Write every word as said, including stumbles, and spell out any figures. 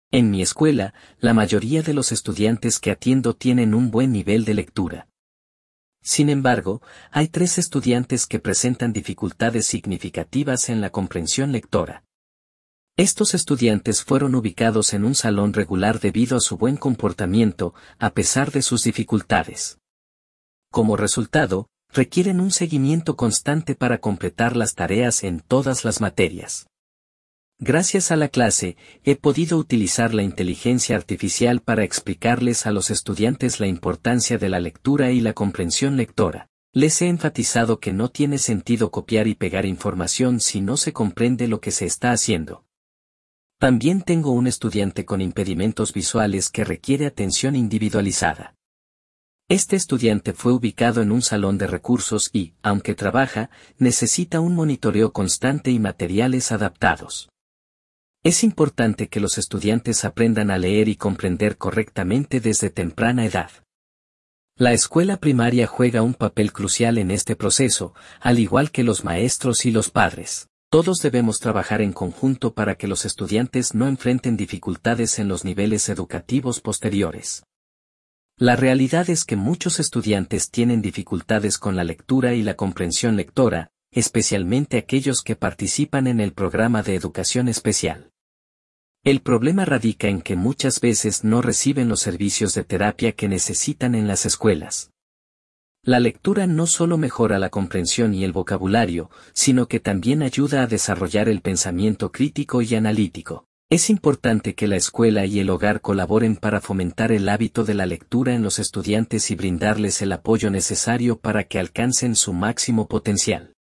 En mi escuela, la mayoría de los estudiantes que atiendo tienen un buen nivel de lectura. Sin embargo, hay tres estudiantes que presentan dificultades significativas en la comprensión lectora. Estos estudiantes fueron ubicados en un salón regular debido a su buen comportamiento, a pesar de sus dificultades. Como resultado, requieren un seguimiento constante para completar las tareas en todas las materias. Gracias a la clase, he podido utilizar la inteligencia artificial para explicarles a los estudiantes la importancia de la lectura y la comprensión lectora. Les he enfatizado que no tiene sentido copiar y pegar información si no se comprende lo que se está haciendo. También tengo un estudiante con impedimentos visuales que requiere atención individualizada. Este estudiante fue ubicado en un salón de recursos y, aunque trabaja, necesita un monitoreo constante y materiales adaptados. Es importante que los estudiantes aprendan a leer y comprender correctamente desde temprana edad. La escuela primaria juega un papel crucial en este proceso, al igual que los maestros y los padres. Todos debemos trabajar en conjunto para que los estudiantes no enfrenten dificultades en los niveles educativos posteriores. La realidad es que muchos estudiantes tienen dificultades con la lectura y la comprensión lectora, especialmente aquellos que participan en el programa de educación especial. El problema radica en que muchas veces no reciben los servicios de terapia que necesitan en las escuelas. La lectura no solo mejora la comprensión y el vocabulario, sino que también ayuda a desarrollar el pensamiento crítico y analítico. Es importante que la escuela y el hogar colaboren para fomentar el hábito de la lectura en los estudiantes y brindarles el apoyo necesario para que alcancen su máximo potencial.